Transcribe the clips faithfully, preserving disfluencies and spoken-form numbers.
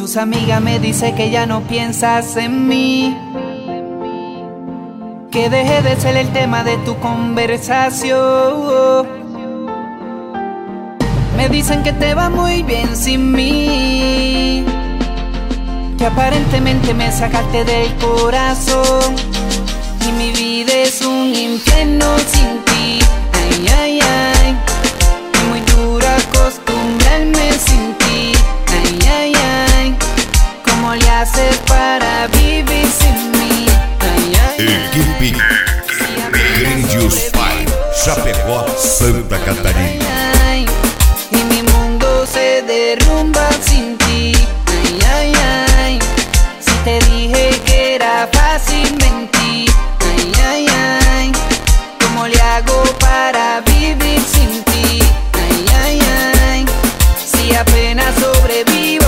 tus amigas me dicen que ya no piensas en mí, que dejé de ser el tema de tu conversación. Me dicen que te va muy bien sin mí, que aparentemente me sacaste del corazón, y mi vida es un infierno sin ti. Ay, ay, ay, es muy duro acostumbrarme sin ti. Ay, ay, ay, ¿cómo le haces para vivir sin mí? Ay, ay, Equipe Grandios Five, Chapecó, Santa Catarina. Ay, y mi mundo se derrumba sin ti. Ay, ay, ay, si te dije que era fácil mentir. Ay, ay, ay, ¿cómo le hago para vivir sin ti? Ay, ay, ay, si apenas sobrevivo.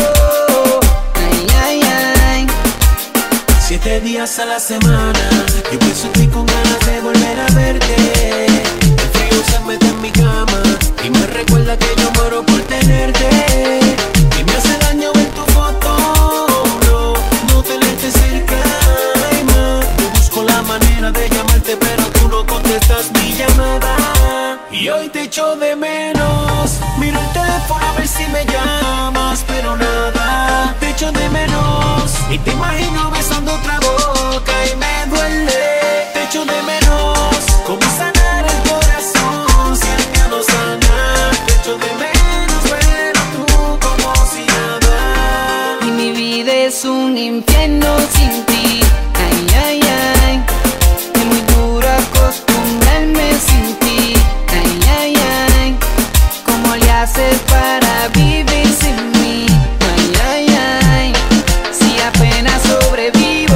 Ay, ay, ay. Siete días a la semana, yo pienso en ti con ganas de volver a verte. El frío se mete en mi cama y me recuerda que yo muero por tenerte. Y me hace daño ver tu foto, no, no tenerte cerca. Ay, ma, yo busco la manera de llamarte, pero tú no contestas mi llamada. Y hoy te echo de menos, miro el teléfono a ver si me llamas, pero nada, te echo de menos. Y te imagino besando otra boca y me duele. Te echo de menos, cómo sanar el corazón si el mío no sana. Te echo de menos, pero tú como si nada. Y mi vida es un infierno sin ti. Ay, ay, ay, es muy duro acostumbrarme sin ti. Ay, ay, ay, ¿cómo le haces para vivir sin mí? Ay, ay, ay, si apenas sobrevivo.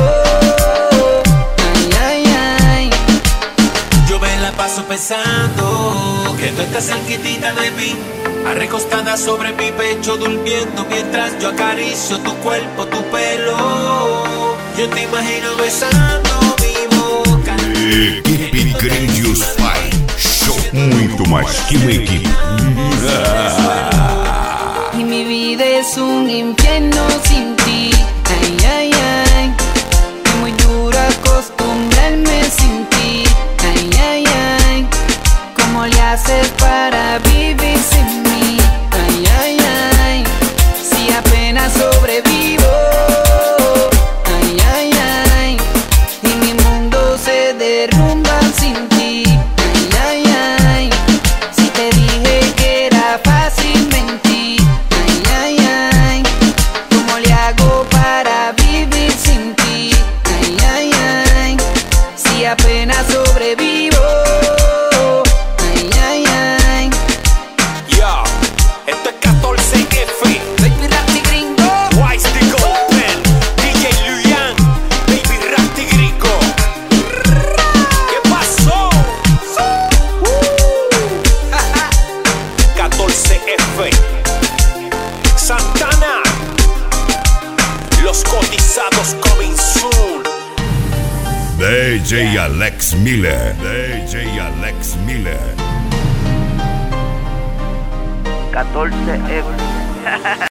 Ay, ay, ay. Yo me la paso pensando que tú estás cerquitita de mí, arrecostada sobre mi pecho, durmiendo mientras yo acaricio tu cuerpo, tu pelo. Yo te imagino besando mi boca. Equipe Grandios Five, show muito mais que uma equipe. Y mi vida es un infierno sin ti. Ay, ay, ay, es muy duro acostumbrarme sin ti. Ay, ay, ay, ¿cómo le haces para vivir sin mí? Ay, ay, ay, si apenas sobrevivo. Ay, ay, ay, y mi mundo se derrumba sin ti. Ay, ay, ay, si te dije que era fácil mentir. Ay, ay, ay, ¿cómo le hago para vivir sin ti? Ay, ay, ay, si apenas sobrevivo. Ay, ay, ay. Yo, esto es catorce F. Baby Rasty Gringo. Wise the Golden, D J Luyan, Baby Rasty Gringo. ¿Qué pasó? catorce F. Santana. Los cotizados coming soon. D J Alex Miller, D J Alex Miller. catorce F.